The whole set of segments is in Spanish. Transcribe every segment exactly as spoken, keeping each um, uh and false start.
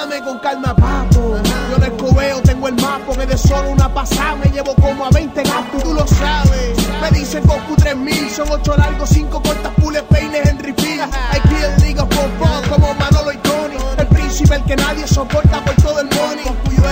Dame con calma, papo. Yo en el cobeo tengo el mapo, que de solo una pasada me llevo como a veinte gatos, y tú lo sabes. Me dicen Goku tres mil, son ocho largos, cinco cortas, pules, peines en refill. I kill niggas for fun, como Manolo y Tony. El príncipe, el que nadie soporta por todo el money.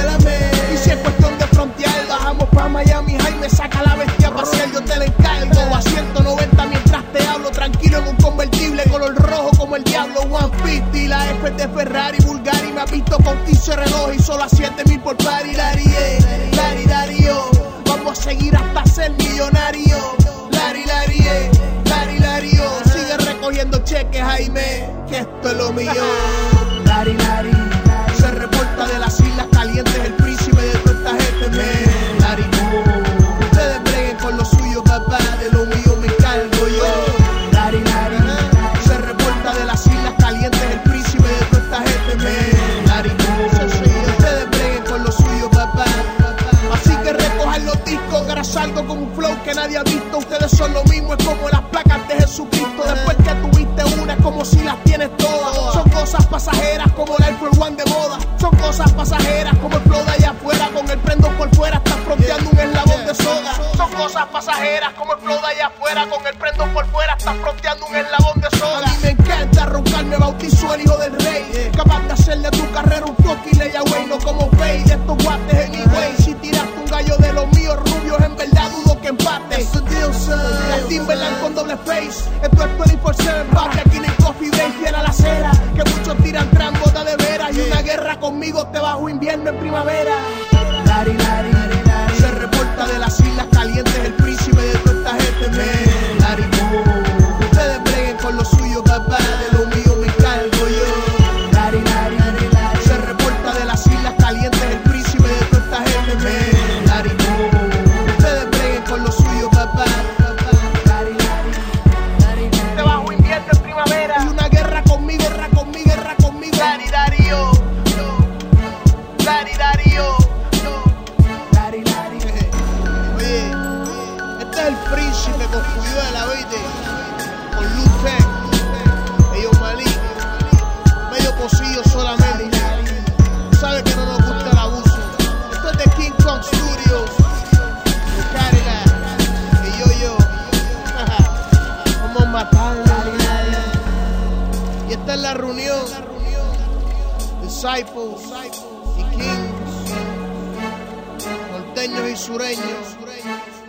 Y si es cuestión de frontear, bajamos pa' Miami, Jaime saca la bestia a pasear, yo te la encargo. A ciento noventa mientras te hablo, tranquilo en un convertible, color rojo como el diablo. ciento cincuenta, la F de Ferrari, Bulgari, me ha visto con quince reloj y solo a siete mil por party. Lari, eh, Lari, Darío, vamos a seguir hasta ser millonario. Lari, Lari, eh, Lari, Lario, sigue recogiendo cheques, Jaime, que esto es lo mío. Lari, Lari, se reporta de las Islas Calientes, el príncipe de toda esta gente, man. Lari, ustedes breguen con lo suyo, papá, de lo mío me cargo yo. Lari, Lari, se reporta de las Islas Calientes, el príncipe de toda esta gente, man. Lari, ustedes breguen con lo suyo, papá. Así que recojan los discos, que ahora salgo con un flow que nadie ha visto. Ustedes son lo mismo, es como las placas de Jesucristo. Después que tuviste una, es como si las tienes todas. Son cosas pasajeras como el Air Force One de moda. Son cosas pasajeras como el flow de allá afuera. Con el prendo por fuera estás fronteando un eslabón de soga. Son cosas pasajeras como el flow de allá afuera. Con el prendo por fuera estás fronteando un eslabón de soga. A mí me encanta roncar, me bautizó el hijo del rey. Capaz de hacerle a tu carrera un fucking layaway. No como Fade, de estos guates anyway. Si tiraste un gallo de los míos rubios, en verdad dudo que empate. Las Timberland con doble face. Esto es veinticuatro siete pack. Aquí en el coffee break fiel a la acera. Que muchos tiran tran, bota de veras. Y una guerra conmigo te bajo invierno en primavera. Lari, Lari, se reporta de las Islas Calientes, el príncipe de toda esta gente, man. Lari, ustedes breguen con lo suyo, papá, de lo mío me cargo yo. Lari, Lari, se reporta de las Islas Calientes, el príncipe de toda esta gente, man. Lari, ustedes breguen con lo suyo, papá. Lari, Lari, te bajo invierno en primavera. Y una guerra conmigo, guerra conmigo, guerra conmigo. Lari, Darío, Lari, Darío. Este es el príncipe con Cuyuela, ¿viste? Con Lutec, ellos Malí, medio pocillo solamente. Sabe que no nos gusta el abuso. Esto es de King Kong Studios, de Cadillac, y yo, yo. Vamos a matarla. Y esta es la reunión. Disciples y Kings, norteños y sureños.